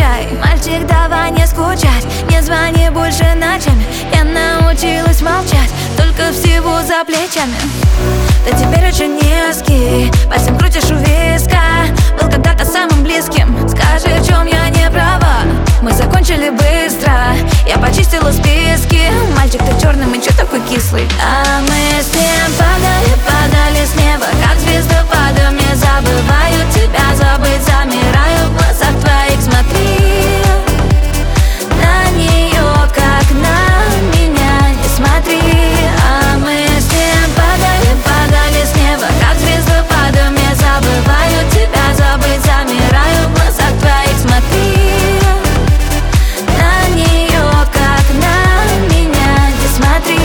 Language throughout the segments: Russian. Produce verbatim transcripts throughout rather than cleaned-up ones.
отвечай. Мальчик, давай не скучать, не звони больше ночами. Я научилась молчать, только всего за плечами. Ты теперь очень низкий, пальцем крутишь у виска. Был когда-то самым близким, скажи, в чем я не права. Мы закончили быстро, я почистила списки. Мальчик, ты черный, мы чё такой кислый? А мы с ним падали, падали с неба, как звездопадом. Не забываю тебя, забыть замираю в глазах твоих. Смотри на нее, как на меня, не смотри. А мы с ним падали, падали с неба, как звездопадом. Не забываю тебя, забыть замираю в глазах твоих. Смотри на нее, как на меня, не смотри.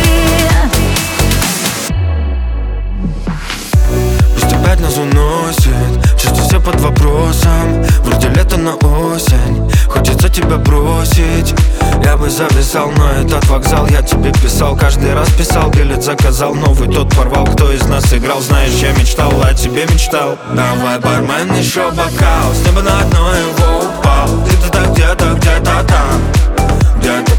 Пусть опять нас уносит, чувства все под вопросом. Вроде лето на осень, хочется тебя бросить. Я бы зависал, но этот вокзал я тебе писал. Каждый раз писал, билет заказал, новый тот порвал. Кто из нас играл, знаешь, я мечтал, о тебе мечтал. Давай, бармен, еще бокал, с неба на одно его упал. Где-то, где-то, где-то там, где-то